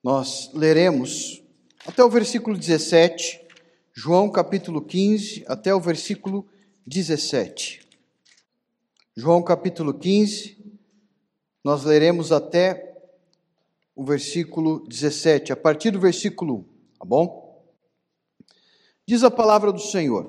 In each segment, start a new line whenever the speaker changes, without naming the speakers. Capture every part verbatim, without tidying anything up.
Nós leremos até o versículo dezessete, João capítulo quinze, até o versículo dezessete. João capítulo quinze, nós leremos até o versículo dezessete, a partir do versículo um, tá bom? Diz a palavra do Senhor: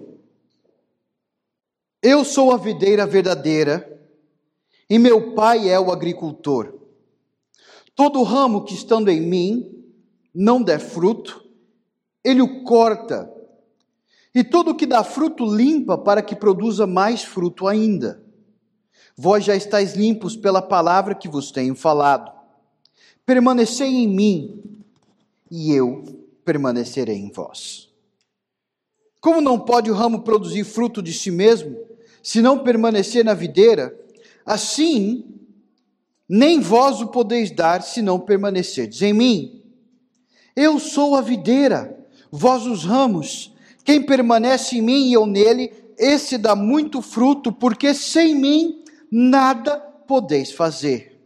Eu sou a videira verdadeira, e meu Pai é o agricultor. Todo ramo que estando em mim não der fruto, ele o corta, e todo o que dá fruto limpa, para que produza mais fruto ainda. Vós já estáis limpos pela palavra que vos tenho falado. Permanecei em mim, e eu permanecerei em vós. Como não pode o ramo produzir fruto de si mesmo, se não permanecer na videira, assim nem vós o podeis dar, se não permanecerdes em mim. Eu sou a videira, vós os ramos. Quem permanece em mim e eu nele, esse dá muito fruto, porque sem mim nada podeis fazer.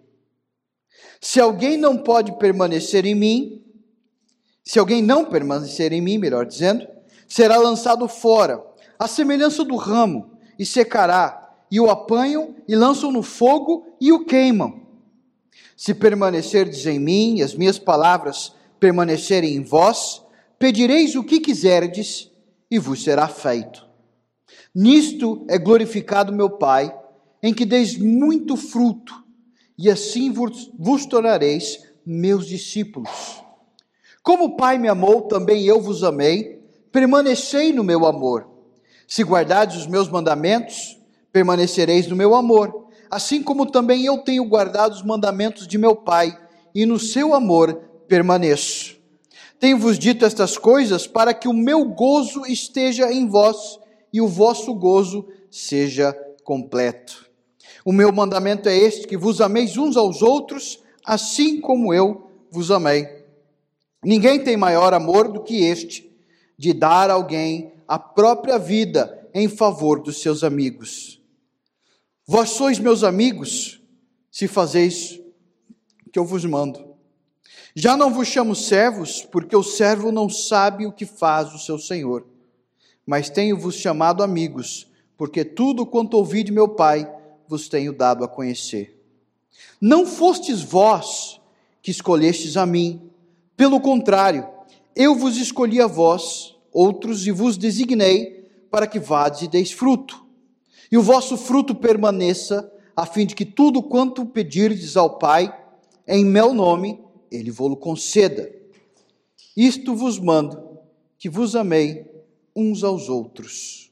Se alguém não pode permanecer em mim, se alguém não permanecer em mim, melhor dizendo, será lançado fora, à semelhança do ramo, e secará, e o apanham, e lançam no fogo, e o queimam. Se permanecerdes em mim, e as minhas palavras permanecerem em vós, pedireis o que quiserdes, e vos será feito. Nisto é glorificado meu Pai, em que deis muito fruto, e assim vos, vos tornareis meus discípulos. Como o Pai me amou, também eu vos amei, permanecei no meu amor. Se guardardes os meus mandamentos, permanecereis no meu amor, assim como também eu tenho guardado os mandamentos de meu Pai, e no seu amor permaneço. Tenho-vos dito estas coisas para que o meu gozo esteja em vós, e o vosso gozo seja completo. O meu mandamento é este, que vos ameis uns aos outros, assim como eu vos amei. Ninguém tem maior amor do que este, de dar a alguém a própria vida em favor dos seus amigos. Vós sois meus amigos, se fazeis o que eu vos mando. Já não vos chamo servos, porque o servo não sabe o que faz o seu senhor. Mas tenho-vos chamado amigos, porque tudo quanto ouvi de meu Pai, vos tenho dado a conhecer. Não fostes vós que escolhestes a mim, pelo contrário, eu vos escolhi a vós, outros, e vos designei para que vades e deis fruto. E o vosso fruto permaneça, a fim de que tudo quanto pedirdes ao Pai, em meu nome, Ele vô-lo conceda. Isto vos mando, que vos amei uns aos outros.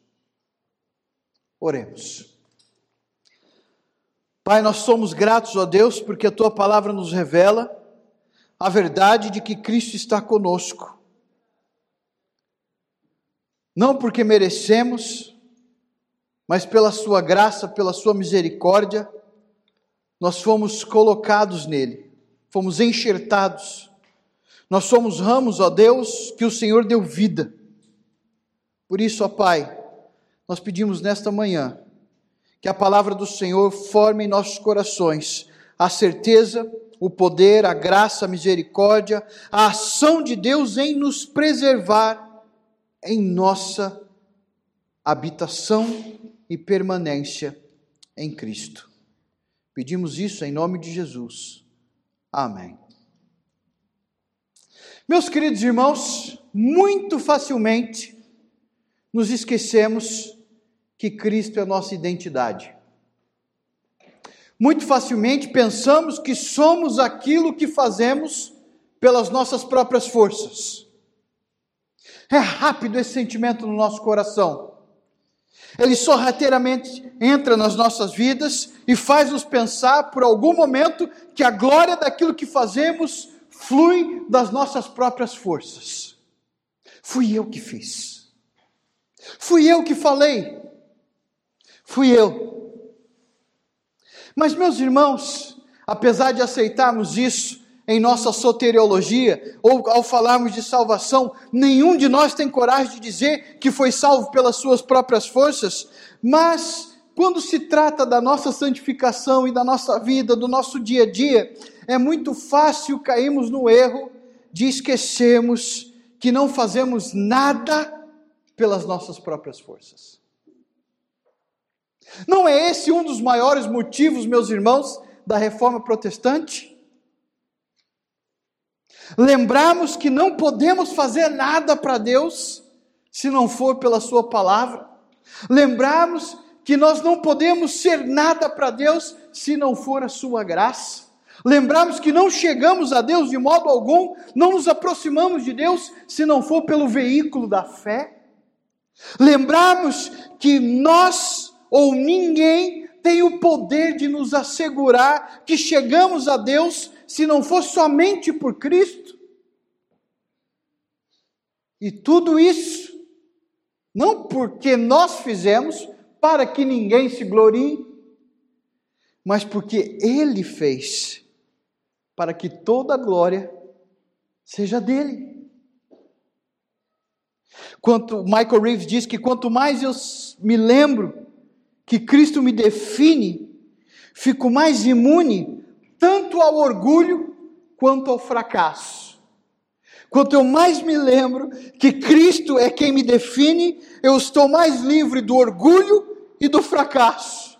Oremos. Pai, nós somos gratos a Deus, porque a Tua palavra nos revela a verdade de que Cristo está conosco. Não porque merecemos, mas pela sua graça, pela sua misericórdia, nós fomos colocados nele, fomos enxertados. Nós somos ramos, ó Deus, que o Senhor deu vida. Por isso, ó Pai, nós pedimos nesta manhã, que a palavra do Senhor forme em nossos corações a certeza, o poder, a graça, a misericórdia, a ação de Deus em nos preservar em nossa habitação e permanência em Cristo. Pedimos isso em nome de Jesus. Amém. Meus queridos irmãos, muito facilmente nos esquecemos que Cristo é a nossa identidade. Muito facilmente pensamos que somos aquilo que fazemos pelas nossas próprias forças. É rápido esse sentimento no nosso coração. Ele sorrateiramente entra nas nossas vidas e faz-nos pensar por algum momento que a glória daquilo que fazemos flui das nossas próprias forças. Fui eu que fiz. Fui eu que falei. Fui eu. Mas, meus irmãos, apesar de aceitarmos isso em nossa soteriologia, ou ao falarmos de salvação, nenhum de nós tem coragem de dizer que foi salvo pelas suas próprias forças, mas quando se trata da nossa santificação e da nossa vida, do nosso dia a dia, é muito fácil cairmos no erro de esquecermos que não fazemos nada pelas nossas próprias forças. Não é esse um dos maiores motivos, meus irmãos, da reforma protestante? Lembrarmos que não podemos fazer nada para Deus se não for pela sua palavra. Lembrarmos que nós não podemos ser nada para Deus se não for a sua graça. Lembrarmos que não chegamos a Deus de modo algum, não nos aproximamos de Deus se não for pelo veículo da fé. Lembrarmos que nós ou ninguém tem o poder de nos assegurar que chegamos a Deus se não for somente por Cristo. E tudo isso, não porque nós fizemos, para que ninguém se glorie, mas porque Ele fez, para que toda a glória seja dele. Quanto Michael Reeves diz que quanto mais eu me lembro que Cristo me define, fico mais imune tanto ao orgulho quanto ao fracasso. Quanto eu mais me lembro que Cristo é quem me define, eu estou mais livre do orgulho e do fracasso.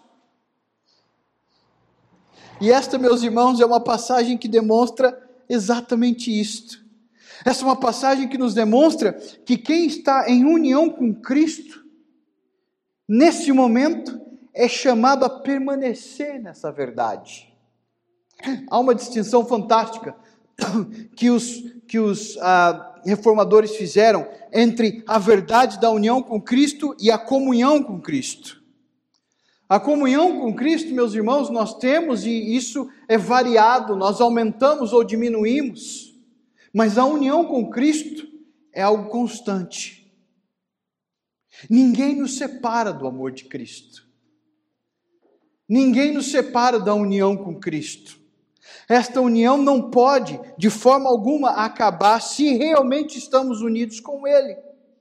E esta, meus irmãos, é uma passagem que demonstra exatamente isto. Essa é uma passagem que nos demonstra que quem está em união com Cristo, nesse momento, é chamado a permanecer nessa verdade. Há uma distinção fantástica que os, que os ah, reformadores fizeram entre a verdade da união com Cristo e a comunhão com Cristo. A comunhão com Cristo, meus irmãos, nós temos, e isso é variado, nós aumentamos ou diminuímos, mas a união com Cristo é algo constante. Ninguém nos separa do amor de Cristo. Ninguém nos separa da união com Cristo. Esta união não pode, de forma alguma, acabar se realmente estamos unidos com Ele.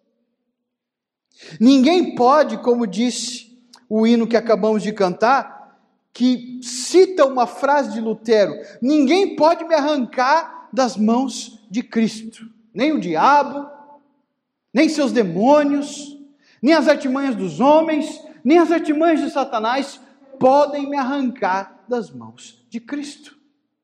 Ninguém pode, como disse o hino que acabamos de cantar, que cita uma frase de Lutero, ninguém pode me arrancar das mãos de Cristo. Nem o diabo, nem seus demônios, nem as artimanhas dos homens, nem as artimanhas de Satanás podem me arrancar das mãos de Cristo.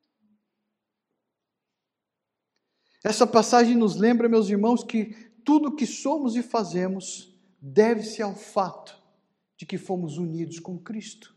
Essa passagem nos lembra, meus irmãos, que tudo que somos e fazemos deve-se ao fato de que fomos unidos com Cristo.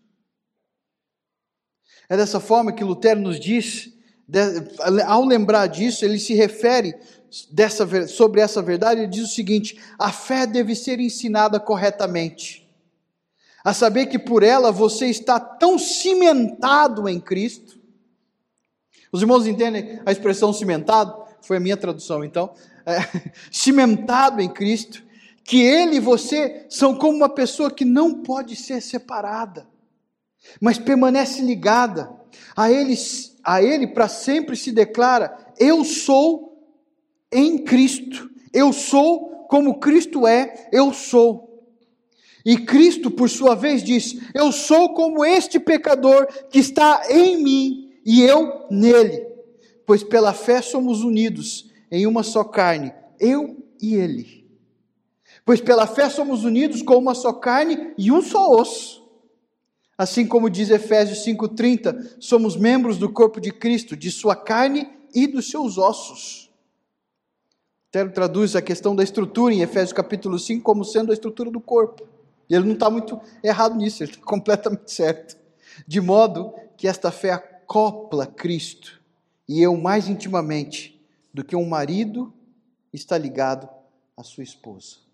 É dessa forma que Lutero nos diz, ao lembrar disso, ele se refere dessa, sobre essa verdade, ele diz o seguinte: a fé deve ser ensinada corretamente, a saber que por ela você está tão cimentado em Cristo. Os irmãos entendem a expressão cimentado? Foi a minha tradução, então. É, cimentado em Cristo, que Ele e você são como uma pessoa que não pode ser separada, mas permanece ligada a Ele, a Ele para sempre se declara: eu sou em Cristo, eu sou como Cristo é, eu sou. E Cristo, por sua vez, diz: eu sou como este pecador que está em mim e eu nele, pois pela fé somos unidos em uma só carne, eu e Ele. Pois pela fé somos unidos com uma só carne e um só osso. Assim como diz Efésios cinco trinta, somos membros do corpo de Cristo, de sua carne e dos seus ossos. Lutero traduz a questão da estrutura em Efésios capítulo cinco como sendo a estrutura do corpo. E ele não está muito errado nisso, ele está completamente certo. De modo que esta fé acopla Cristo e eu mais intimamente do que um marido está ligado à sua esposa.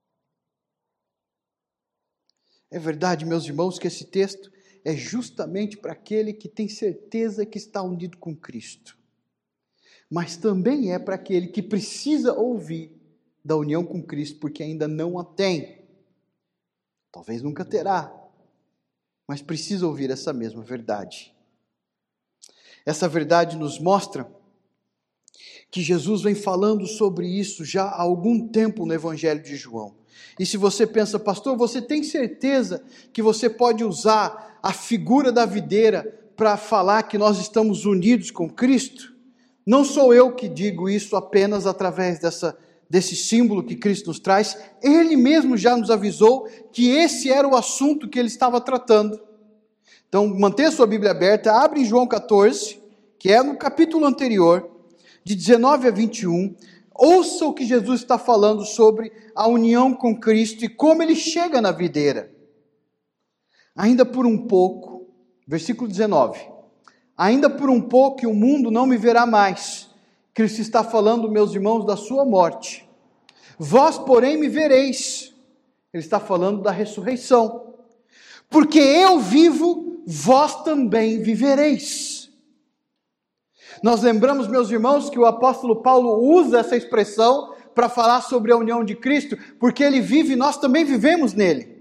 É verdade, meus irmãos, que esse texto é justamente para aquele que tem certeza que está unido com Cristo. Mas também é para aquele que precisa ouvir da união com Cristo, porque ainda não a tem. Talvez nunca terá, mas precisa ouvir essa mesma verdade. Essa verdade nos mostra que Jesus vem falando sobre isso já há algum tempo no Evangelho de João. E se você pensa: pastor, você tem certeza que você pode usar a figura da videira para falar que nós estamos unidos com Cristo? Não sou eu que digo isso apenas através dessa, desse símbolo que Cristo nos traz. Ele mesmo já nos avisou que esse era o assunto que ele estava tratando. Então, mantenha sua Bíblia aberta, abre em João catorze, que é no capítulo anterior, de dezenove a vinte e um. Ouça o que Jesus está falando sobre a união com Cristo e como ele chega na videira. Ainda por um pouco, versículo dezenove. Ainda por um pouco e o mundo não me verá mais. Cristo está falando, meus irmãos, da sua morte. Vós, porém, me vereis. Ele está falando da ressurreição. Porque eu vivo, vós também vivereis. Nós lembramos, meus irmãos, que o apóstolo Paulo usa essa expressão para falar sobre a união de Cristo, porque ele vive e nós também vivemos nele.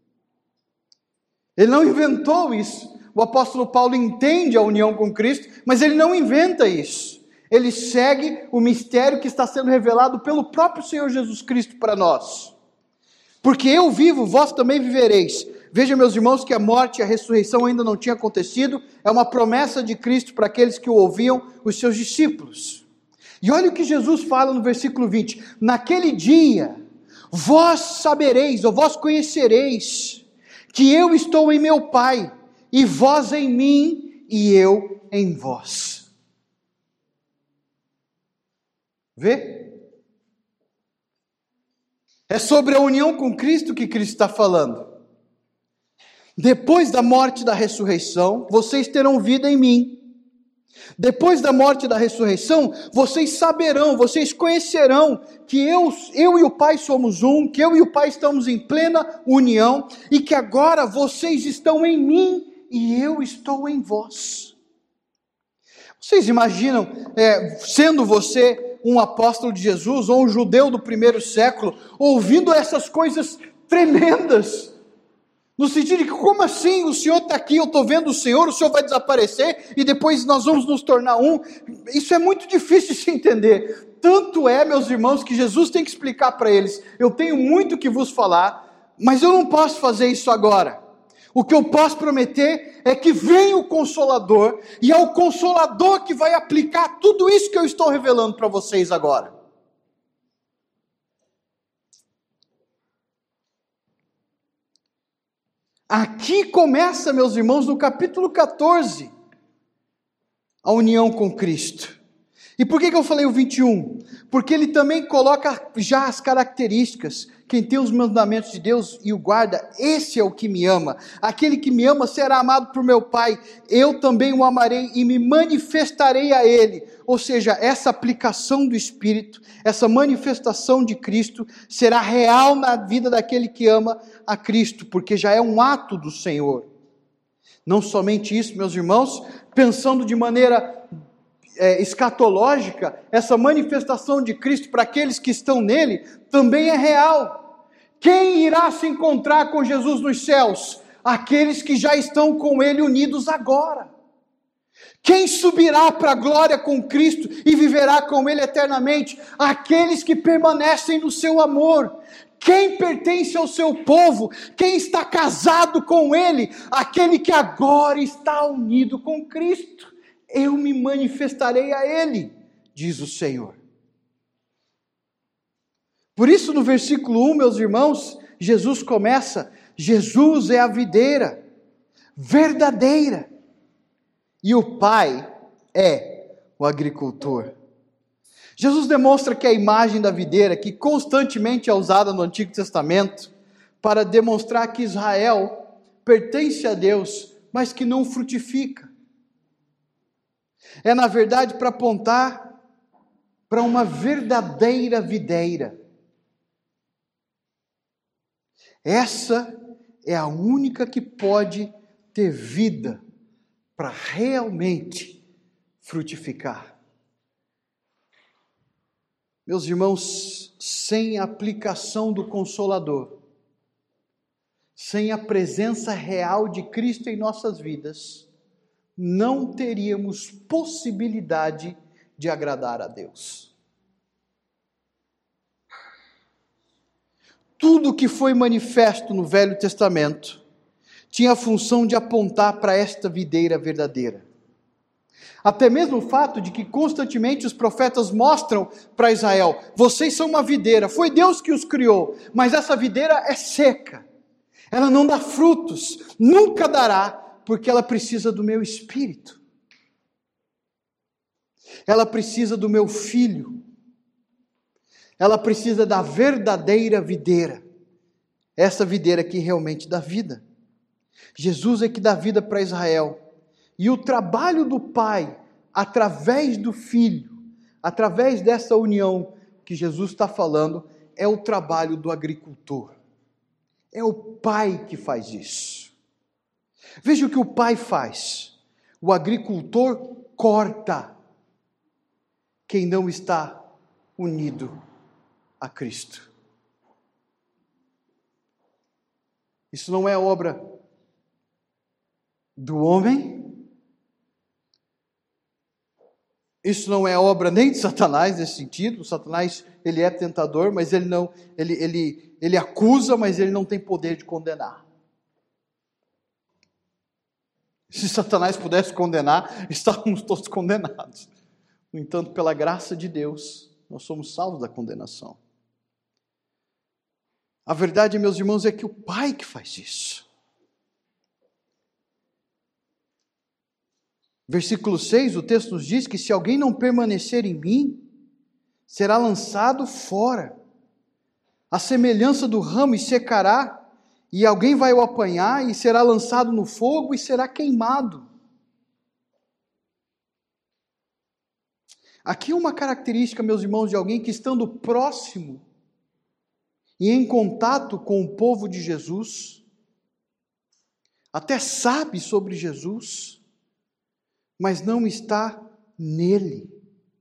Ele não inventou isso. O apóstolo Paulo entende a união com Cristo, mas ele não inventa isso. Ele segue o mistério que está sendo revelado pelo próprio Senhor Jesus Cristo para nós. Porque eu vivo, vós também vivereis. Veja, meus irmãos, que a morte e a ressurreição ainda não tinham acontecido. É uma promessa de Cristo para aqueles que o ouviam, os seus discípulos. E olha o que Jesus fala no versículo vinte. Naquele dia, vós sabereis, ou vós conhecereis, que eu estou em meu Pai, e vós em mim, e eu em vós. Vê? É sobre a união com Cristo que Cristo está falando. Depois da morte e da ressurreição, vocês terão vida em mim. Depois da morte e da ressurreição, vocês saberão, vocês conhecerão que eu, eu e o Pai somos um, que eu e o Pai estamos em plena união, e que agora vocês estão em mim e eu estou em vós. Vocês imaginam, é, sendo você um apóstolo de Jesus, ou um judeu do primeiro século, ouvindo essas coisas tremendas? No sentido de que, como assim, o Senhor está aqui, eu estou vendo o Senhor, o Senhor vai desaparecer e depois nós vamos nos tornar um. Isso é muito difícil de se entender. Tanto é, meus irmãos, que Jesus tem que explicar para eles: eu tenho muito que vos falar, mas eu não posso fazer isso agora. O que eu posso prometer é que vem o Consolador, e é o Consolador que vai aplicar tudo isso que eu estou revelando para vocês agora. Aqui começa, meus irmãos, no capítulo catorze, a união com Cristo. E por que que eu falei o vinte e um? Porque ele também coloca já as características. Quem tem os mandamentos de Deus e o guarda, esse é o que me ama. Aquele que me ama será amado por meu Pai. Eu também o amarei e me manifestarei a ele. Ou seja, essa aplicação do Espírito, essa manifestação de Cristo será real na vida daquele que ama a Cristo, porque já é um ato do Senhor. Não somente isso, meus irmãos, pensando de maneira É, escatológica, essa manifestação de Cristo para aqueles que estão nele, também é real. Quem irá se encontrar com Jesus nos céus? Aqueles que já estão com ele unidos agora. Quem subirá para a glória com Cristo e viverá com ele eternamente? Aqueles que permanecem no seu amor. Quem pertence ao seu povo? Quem está casado com ele? Aquele que agora está unido com Cristo. Eu me manifestarei a ele, diz o Senhor. Por isso, no versículo um, meus irmãos, Jesus começa: Jesus é a videira verdadeira, e o Pai é o agricultor. Jesus demonstra que a imagem da videira, que constantemente é usada no Antigo Testamento, para demonstrar que Israel pertence a Deus, mas que não frutifica. É, na verdade, para apontar para uma verdadeira videira. Essa é a única que pode ter vida para realmente frutificar. Meus irmãos, sem a aplicação do Consolador, sem a presença real de Cristo em nossas vidas, não teríamos possibilidade de agradar a Deus. Tudo que foi manifesto no Velho Testamento tinha a função de apontar para esta videira verdadeira. Até mesmo o fato de que constantemente os profetas mostram para Israel: vocês são uma videira, foi Deus que os criou, mas essa videira é seca, ela não dá frutos, nunca dará, porque ela precisa do meu espírito, ela precisa do meu filho, ela precisa da verdadeira videira, essa videira que realmente dá vida. Jesus é que dá vida para Israel. E o trabalho do Pai, através do Filho, através dessa união que Jesus está falando, é o trabalho do agricultor. É o Pai que faz isso. Veja o que o Pai faz. O agricultor corta quem não está unido a Cristo. Isso não é obra do homem, isso não é obra nem de Satanás nesse sentido. O Satanás, ele é tentador, mas ele não, ele, ele, ele acusa, mas ele não tem poder de condenar. Se Satanás pudesse condenar, estávamos todos condenados. No entanto, pela graça de Deus, nós somos salvos da condenação. A verdade, meus irmãos, é que o Pai que faz isso. Versículo seis, o texto nos diz que se alguém não permanecer em mim, será lançado fora, a semelhança do ramo, e secará, e alguém vai o apanhar, e será lançado no fogo, e será queimado. Aqui uma característica, meus irmãos, de alguém que, estando próximo e em contato com o povo de Jesus, até sabe sobre Jesus, mas não está nele.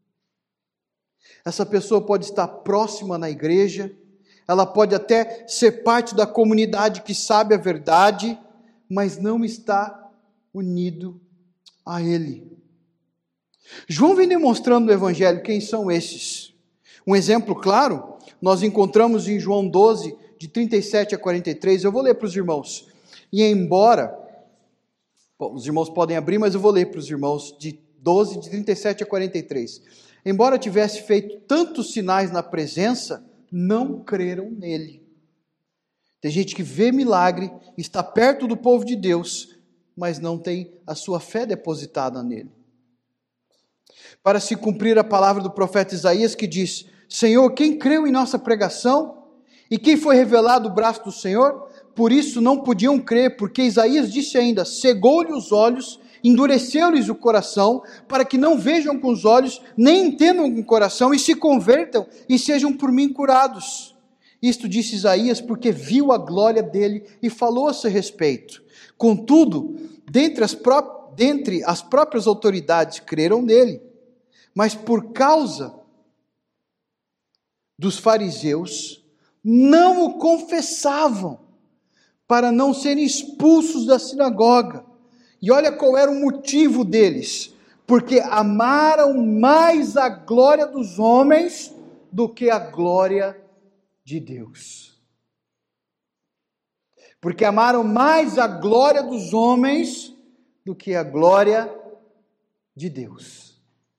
Essa pessoa pode estar próxima na igreja, ela pode até ser parte da comunidade que sabe a verdade, mas não está unido a ele. João vem demonstrando no Evangelho quem são esses. Um exemplo claro, nós encontramos em João doze, de trinta e sete a quarenta e três, eu vou ler para os irmãos. E embora... Bom, os irmãos podem abrir, mas eu vou ler para os irmãos de doze, de trinta e sete a quarenta e três. Embora tivesse feito tantos sinais na presença, não creram nele. Tem gente que vê milagre, está perto do povo de Deus, mas não tem a sua fé depositada nele. Para se cumprir a palavra do profeta Isaías, que diz: Senhor, quem creu em nossa pregação? E quem foi revelado o braço do Senhor? Por isso não podiam crer, porque Isaías disse ainda: cegou-lhe os olhos, endureceu-lhes o coração, para que não vejam com os olhos, nem entendam com o coração, e se convertam, e sejam por mim curados. Isto disse Isaías, porque viu a glória dele, e falou a seu respeito. Contudo, dentre as, pró- dentre as próprias autoridades creram nele, mas por causa dos fariseus, não o confessavam, para não serem expulsos da sinagoga. E olha qual era o motivo deles: porque amaram mais a glória dos homens do que a glória de Deus. Porque amaram mais a glória dos homens do que a glória de Deus.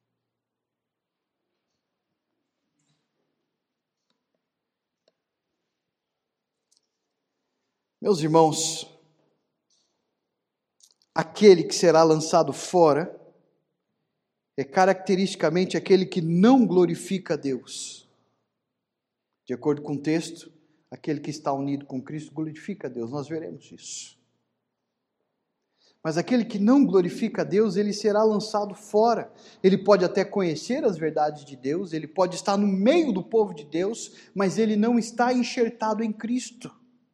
Meus irmãos, aquele que será lançado fora é caracteristicamente aquele que não glorifica a Deus. De acordo com o texto, aquele que está unido com Cristo glorifica a Deus, nós veremos isso. Mas aquele que não glorifica a Deus, ele será lançado fora. Ele pode até conhecer as verdades de Deus, ele pode estar no meio do povo de Deus, mas ele não está enxertado em Cristo.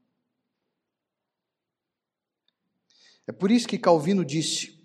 É por isso que Calvino disse: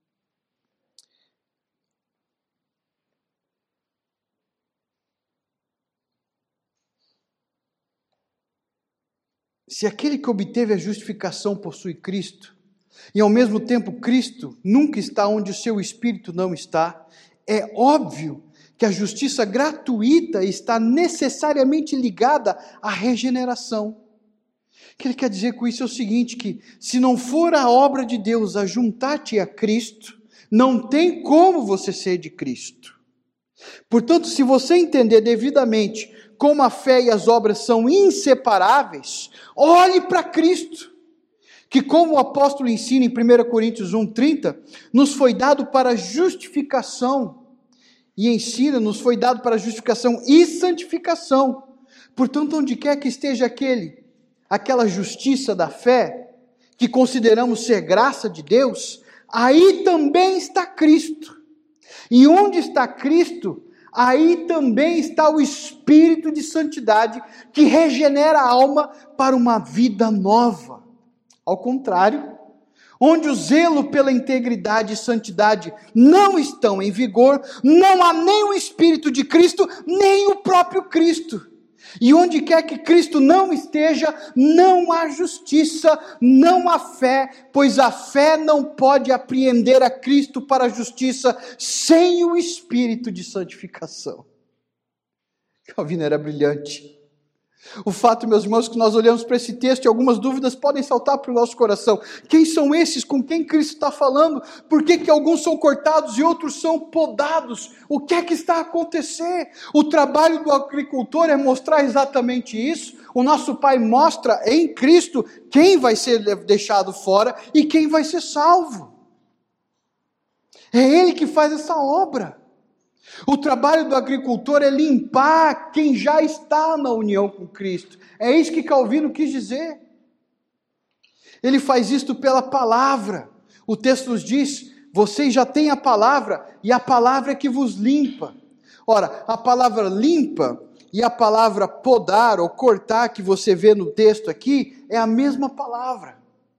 se aquele que obteve a justificação possui Cristo, e ao mesmo tempo Cristo nunca está onde o seu espírito não está, é óbvio que a justiça gratuita está necessariamente ligada à regeneração. O que ele quer dizer com isso é o seguinte: que se não for a obra de Deus a juntar-te a Cristo, Não tem como você ser de Cristo. Portanto, se você entender devidamente como a fé e as obras são inseparáveis, olhe para Cristo, que, como o apóstolo ensina em primeira Coríntios um, trinta, nos foi dado para justificação, e ensina, nos foi dado para justificação e santificação. Portanto, onde quer que esteja aquele, aquela justiça da fé, que consideramos ser graça de Deus, aí também está Cristo. E onde está Cristo, aí também está o Espírito de santidade, que regenera a alma para uma vida nova. Ao contrário, onde o zelo pela integridade e santidade não estão em vigor, não há nem o Espírito de Cristo, nem o próprio Cristo. E onde quer que Cristo não esteja, não há justiça, não há fé, pois a fé não pode apreender a Cristo para a justiça sem o Espírito de santificação. Calvino era brilhante. O fato, meus irmãos, que nós olhamos para esse texto e algumas dúvidas podem saltar para o nosso coração. Quem são esses? Com quem Cristo está falando? Por que que alguns são cortados e outros são podados? O que é que está a acontecer? O trabalho do agricultor é mostrar exatamente isso. O nosso Pai mostra em Cristo quem vai ser deixado fora e quem vai ser salvo. É Ele que faz essa obra. O trabalho do agricultor é limpar quem já está na união com Cristo. É isso que Calvino quis dizer. Ele faz isto pela palavra. O texto nos diz, vocês já têm a palavra, e a palavra é que vos limpa. Ora, a palavra limpa e a palavra podar ou cortar que você vê no texto aqui, é a mesma palavra.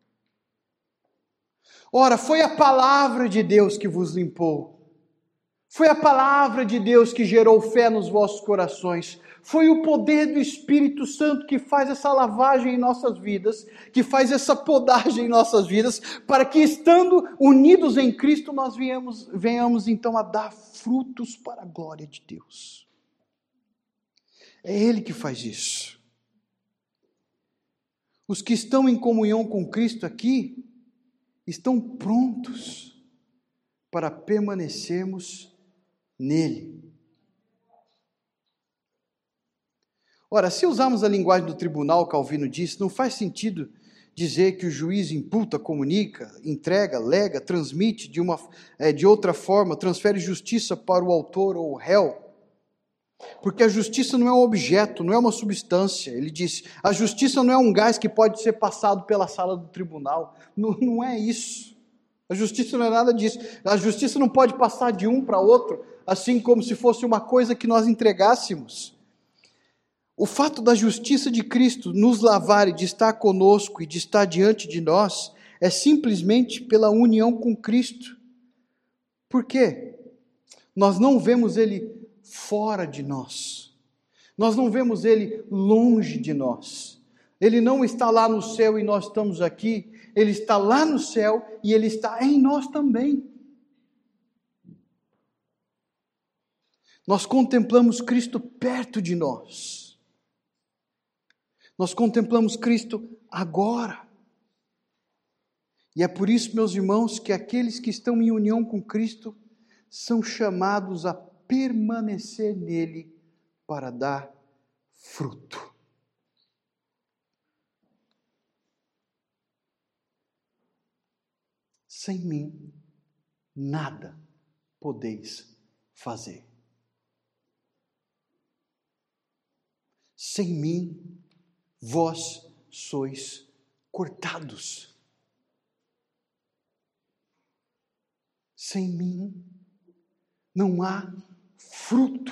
Ora, foi a palavra de Deus que vos limpou. Foi a palavra de Deus que gerou fé nos vossos corações. Foi o poder do Espírito Santo que faz essa lavagem em nossas vidas, que faz essa podagem em nossas vidas, para que, estando unidos em Cristo, nós venhamos, venhamos então a dar frutos para a glória de Deus. É Ele que faz isso. Os que estão em comunhão com Cristo aqui, estão prontos para permanecermos nele. Ora, se usarmos a linguagem do tribunal, Calvino disse, não faz sentido dizer que o juiz imputa, comunica, entrega, lega, transmite de, uma, é, de outra forma, transfere justiça para o autor ou o réu. Porque a justiça não é um objeto, não é uma substância. Ele disse, a justiça não é um gás que pode ser passado pela sala do tribunal. Não, não é isso. A justiça não é nada disso. A justiça não pode passar de um para outro, assim como se fosse uma coisa que nós entregássemos. O fato da justiça de Cristo nos lavar e de estar conosco e de estar diante de nós é simplesmente pela união com Cristo. Por quê? Nós não vemos Ele fora de nós. Nós não vemos Ele longe de nós. Ele não está lá no céu e nós estamos aqui. Ele está lá no céu e Ele está em nós também. Nós contemplamos Cristo perto de nós. Nós contemplamos Cristo agora. E é por isso, meus irmãos, que aqueles que estão em união com Cristo são chamados a permanecer nele para dar fruto. Sem mim, nada podeis fazer. Sem mim, vós sois cortados. Sem mim, não há fruto.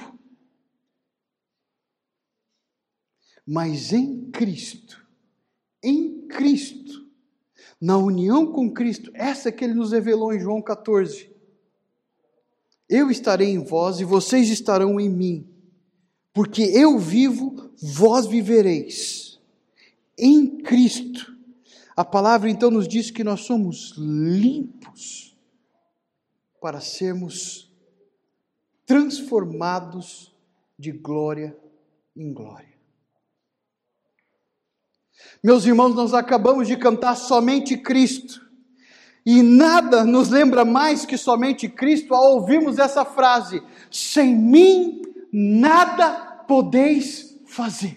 Mas em Cristo, em Cristo, na união com Cristo, essa que Ele nos revelou em João catorze, eu estarei em vós e vocês estarão em mim, porque eu vivo, vós vivereis. Em Cristo. A palavra então nos diz que nós somos limpos para sermos transformados de glória em glória. Meus irmãos, nós acabamos de cantar somente Cristo. E nada nos lembra mais que somente Cristo ao ouvirmos essa frase: sem mim nada podeis fazer.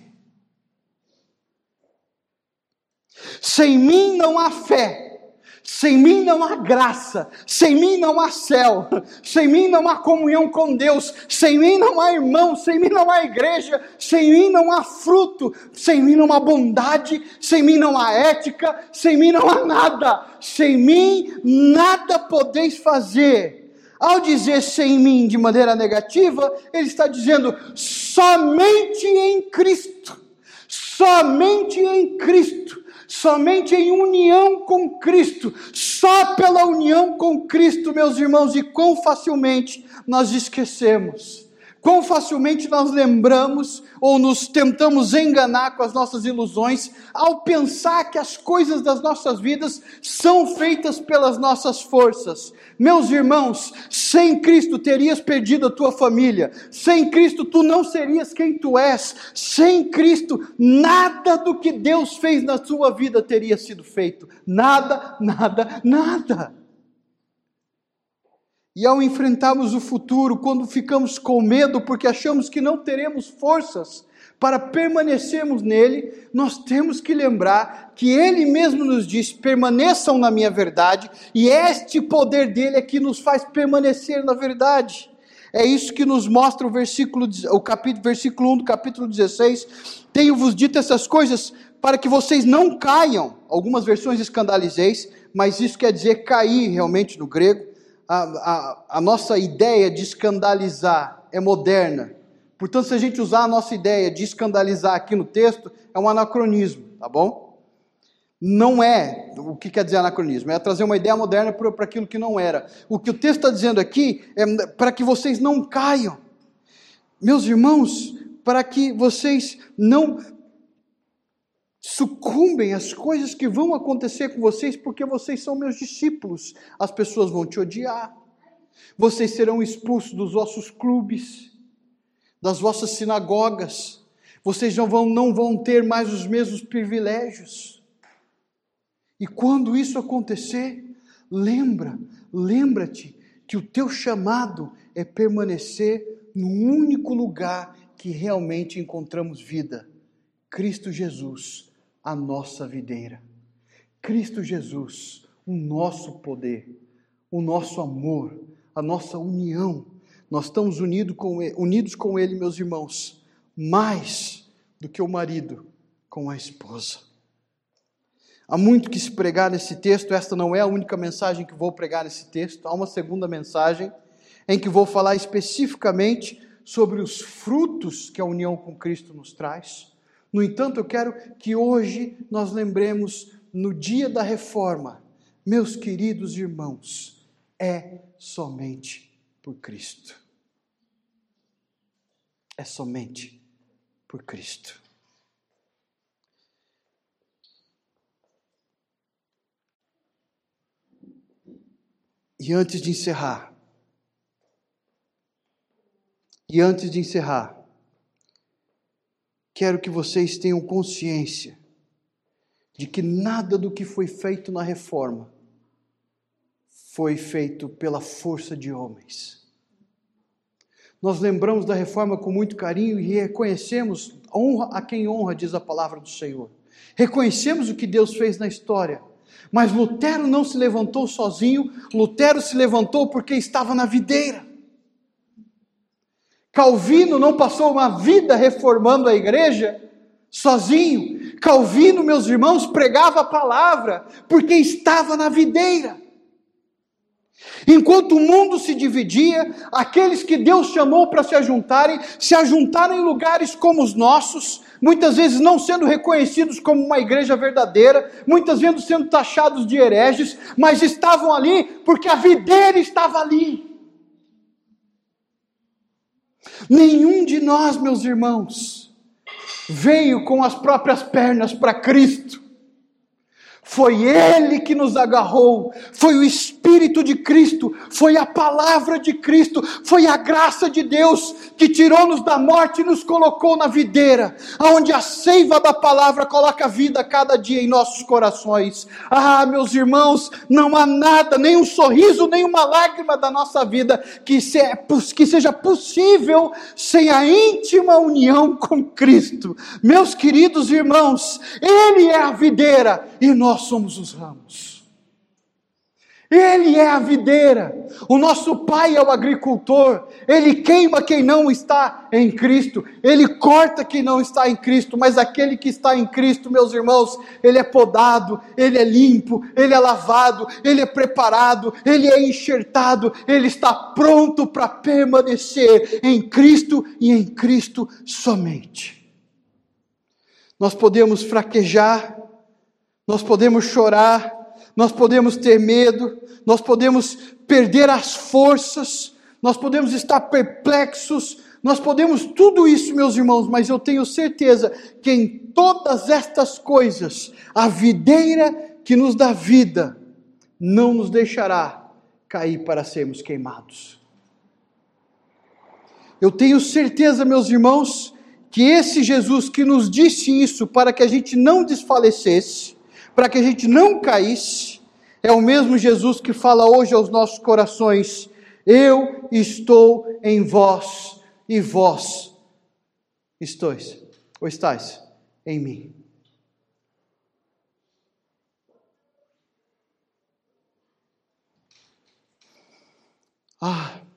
Sem mim não há fé. Sem mim não há graça, sem mim não há céu, sem mim não há comunhão com Deus, sem mim não há irmão, sem mim não há igreja, sem mim não há fruto, sem mim não há bondade, sem mim não há ética, sem mim não há nada, sem mim nada podeis fazer. Ao dizer sem mim de maneira negativa, ele está dizendo somente em Cristo, somente em Cristo. Somente em união com Cristo, só pela união com Cristo, meus irmãos, e quão facilmente nós esquecemos, quão facilmente nós lembramos ou nos tentamos enganar com as nossas ilusões ao pensar que as coisas das nossas vidas são feitas pelas nossas forças. Meus irmãos, sem Cristo terias perdido a tua família, sem Cristo tu não serias quem tu és, sem Cristo nada do que Deus fez na tua vida teria sido feito, nada, nada, nada. E ao enfrentarmos o futuro, quando ficamos com medo porque achamos que não teremos forças para permanecermos nele, nós temos que lembrar que ele mesmo nos diz: permaneçam na minha verdade, e este poder dele é que nos faz permanecer na verdade. É isso que nos mostra o versículo, o capítulo, versículo um do capítulo dezesseis. Tenho-vos dito essas coisas para que vocês não caiam. Algumas versões escandalizeis, mas isso quer dizer cair realmente no grego. A, a, a nossa ideia de escandalizar é moderna. Portanto, se a gente usar a nossa ideia de escandalizar aqui no texto, é um anacronismo, tá bom? Não é, o que quer dizer anacronismo? É trazer uma ideia moderna para aquilo que não era. O que o texto está dizendo aqui é para que vocês não caiam. Meus irmãos, para que vocês não sucumbem às coisas que vão acontecer com vocês, porque vocês são meus discípulos. As pessoas vão te odiar, vocês serão expulsos dos vossos clubes, das vossas sinagogas, vocês não vão, não vão ter mais os mesmos privilégios. E quando isso acontecer, lembra, lembra-te que o teu chamado é permanecer no único lugar que realmente encontramos vida: Cristo Jesus, a nossa videira. Cristo Jesus, o nosso poder, o nosso amor, a nossa união. Nós estamos unidos com ele, unidos com ele, meus irmãos, mais do que o marido com a esposa. Há muito que se pregar nesse texto. Esta não é a única mensagem que vou pregar nesse texto. Há uma segunda mensagem em que vou falar especificamente sobre os frutos que a união com Cristo nos traz. No entanto, eu quero que hoje nós lembremos, no dia da reforma, meus queridos irmãos, é somente por Cristo. É somente por Cristo. E antes de encerrar, e antes de encerrar, quero que vocês tenham consciência de que nada do que foi feito na reforma foi feito pela força de homens. Nós lembramos da reforma com muito carinho e reconhecemos honra a quem honra, diz a palavra do Senhor. Reconhecemos o que Deus fez na história. Mas Lutero não se levantou sozinho, Lutero se levantou porque estava na videira. Calvino não passou uma vida reformando a igreja sozinho. Calvino, meus irmãos, pregava a palavra porque estava na videira. Enquanto o mundo se dividia, aqueles que Deus chamou para se ajuntarem, se ajuntaram em lugares como os nossos, muitas vezes não sendo reconhecidos como uma igreja verdadeira, muitas vezes sendo taxados de hereges, mas estavam ali porque a videira estava ali. Nenhum de nós, meus irmãos, veio com as próprias pernas para Cristo. Foi Ele que nos agarrou, foi o Espírito Espírito de Cristo, foi a palavra de Cristo, foi a graça de Deus que tirou-nos da morte e nos colocou na videira, onde a seiva da palavra coloca vida a cada dia em nossos corações. Ah, meus irmãos, não há nada, nem um sorriso, nem uma lágrima da nossa vida que, se, que seja possível sem a íntima união com Cristo. Meus queridos irmãos, Ele é a videira e nós somos os ramos. Ele é a videira, o nosso Pai é o agricultor, Ele queima quem não está em Cristo, Ele corta quem não está em Cristo, mas aquele que está em Cristo, meus irmãos, Ele é podado, Ele é limpo, Ele é lavado, Ele é preparado, Ele é enxertado, Ele está pronto para permanecer em Cristo e em Cristo somente. Nós podemos fraquejar, nós podemos chorar, nós podemos ter medo, nós podemos perder as forças, nós podemos estar perplexos, nós podemos tudo isso, meus irmãos, mas eu tenho certeza que em todas estas coisas, a videira que nos dá vida, não nos deixará cair para sermos queimados. Eu tenho certeza, meus irmãos, que esse Jesus que nos disse isso para que a gente não desfalecesse, para que a gente não caísse, é o mesmo Jesus que fala hoje aos nossos corações: eu estou em vós e vós estáis, ou estáis em mim. Ah,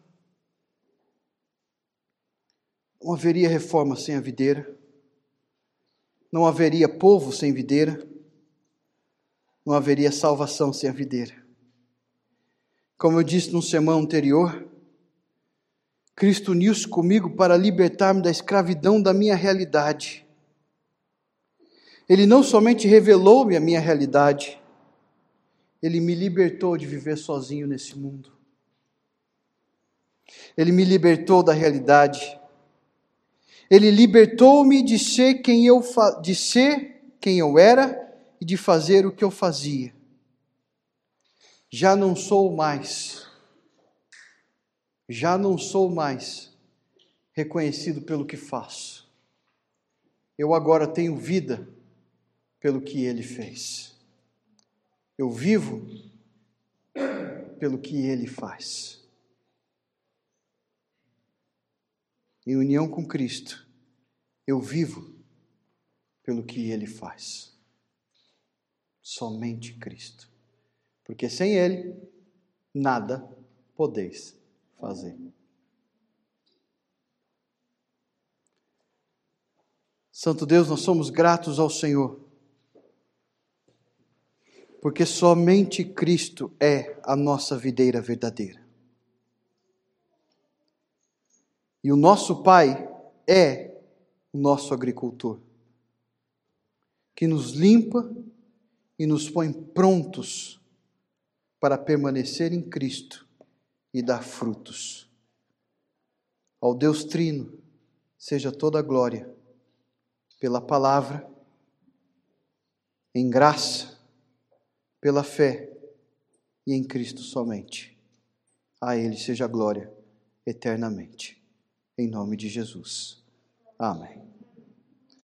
não haveria reforma sem a videira, não haveria povo sem videira, não haveria salvação sem a videira. Como eu disse no sermão anterior, Cristo uniu-se comigo para libertar-me da escravidão da minha realidade. Ele não somente revelou-me a minha realidade, Ele me libertou de viver sozinho nesse mundo. Ele me libertou da realidade. Ele libertou-me de ser quem eu, de ser quem eu era e de fazer o que eu fazia. Já não sou mais, já não sou mais reconhecido pelo que faço. Eu agora tenho vida pelo que Ele fez. Eu vivo pelo que Ele faz. Em união com Cristo, eu vivo pelo que Ele faz. Somente Cristo. Porque sem Ele, nada podeis fazer. Santo Deus, nós somos gratos ao Senhor, porque somente Cristo é a nossa videira verdadeira. E o nosso Pai é o nosso agricultor, que nos limpa e nos põe prontos para permanecer em Cristo e dar frutos. Ao Deus Trino seja toda a glória pela palavra, em graça, pela fé e em Cristo somente. A Ele seja a glória eternamente. Em nome de Jesus. Amém.